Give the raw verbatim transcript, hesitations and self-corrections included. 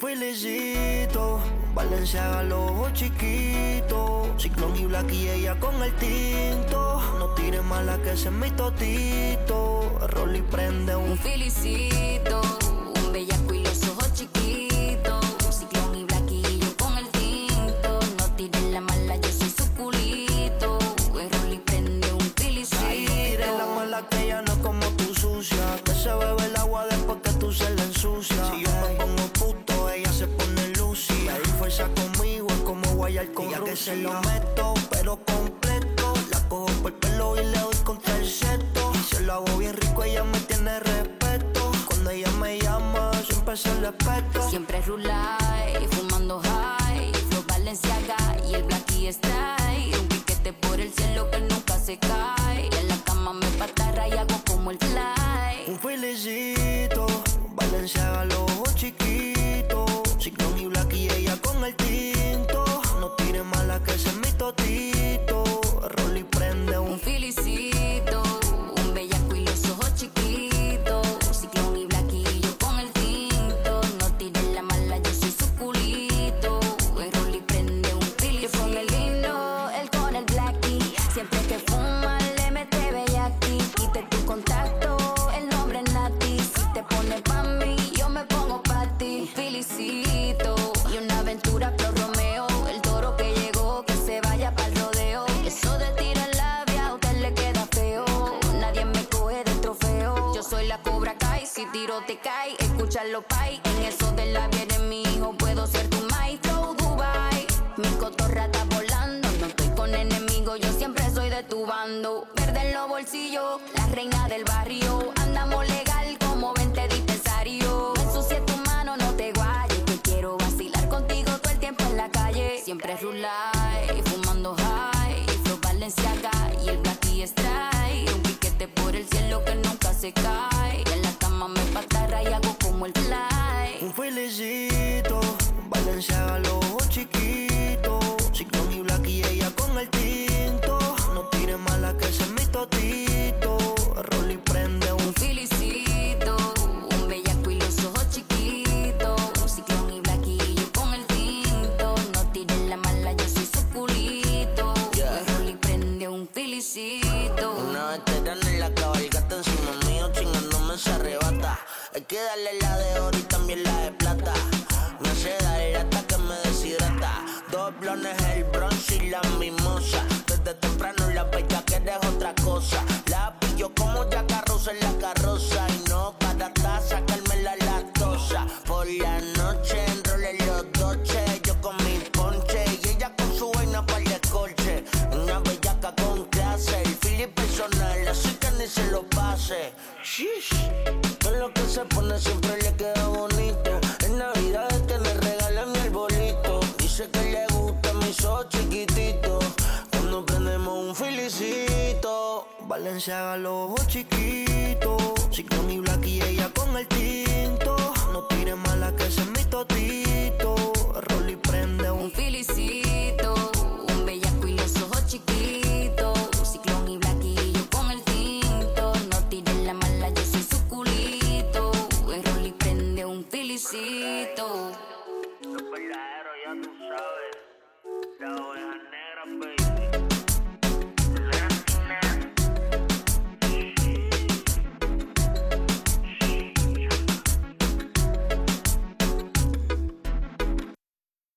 felicito. Valenciaga, los ojos chiquitos. Ciclón y Black y ella con el tinto. No tires mala que ese es mi totito. Rolly prende un, un felicito. Un bellaco y los ojos chiquitos. Ciclón y Black y yo con el tinto. No tires la mala, yo soy su culito. El Rolly prende un felicito. Ay, tire la mala que ella no es como tu sucia. Que se bebe el agua después que tú se la ensucia. Si yo me pongo puto, ella se pone lucia. Pedir fuerza conmigo es como guayar con Rusia. Que se lo meto, pero completo. La cojo por el pelo y le doy contra el seto. Y se lo hago bien rico, ella me tiene respeto. Cuando ella me llama, siempre se le respeto. Siempre rulay, fumando high. Flow Balenciaga y el Blacky Style. Un piquete por el cielo que nunca se cae. En la cama me patarra y hago como el fly. Un felicito, Valenciaga, los ojos chiquitos. Ciclón y Black y ella con el tinto. No tires mala que ese es mi totito. Rolly prende un, un felicito. Un bellaco y los ojos chiquitos. Ciclón y Black y yo con el tinto. No tires la mala, yo soy su culito. El Rolly prende un felicito. Yo con el lindo, él con el Blacky. Siempre que fuma le mete bellaki. Quite tu contacto, el nombre es Nati. Si te pones pa' mí, yo me pongo pa' ti. Un felicito y una aventura pro Romeo. El toro que llegó, que se vaya pa'l rodeo. Eso de tirar labia a usted le queda feo. Nadie me coge de trofeo. Yo soy la Cobra Kai, si tiro te cae. Escúchalo, pay. En eso de labia eres mi hijo, puedo ser tu maestro Dubai. Mi cotorra está volando, no estoy con enemigos, yo siempre soy de tu bando. Verde en los bolsillos, la reina del barrio. Andamos legal como veinte dispensarios. No ensucies tu mano, no te guayes, que quiero vacilar contigo todo el tiempo en la calle. Siempre rulay, fumando high. Flow Balenciaga y el Blacky Style. Un piquete por el cielo que nunca se cae. Y en la cama me patarra y hago como el fly. un felicito, Valenciaga, los ojos chiquitos. Ciclón y Black y ella con el tinto. No tires mala que ese es mi totito. Rolly prende un, un felicito. Un bellaco y los ojos chiquitos. Ciclón y Black y yo con el tinto. No tires la mala, yo soy su culito. Yeah. El Rolly prende un felicito. Una veterana en la cabalgata encima mío, chingándome se arrebata. Hay que darle la de oro y también la de plata. Me hace dar hasta que me deshidrata. Dos blones, el bronce y la mimosa. Desde temprano la bella que eres otra cosa. La pillo como ya carroza en la carroza. Y no para sacarme la lactosa. Por la noche enrolé los doches. Yo con mi ponche y ella con su vaina para el descorche. Una bellaca con clase, el feeling personal, así que ni se lo pase. Shish. Con lo que se pone siempre le queda bonito. En Navidad es que le regalan el bolito. Dice que le gusta mis ojos chiquititos. Cuando prendemos un felicito. Valenciaga, los ojos chiquitos. Ciclón y Black y ella con el tinto. No tires mala que ese es mi totito. Rolly prende un, Un felicito.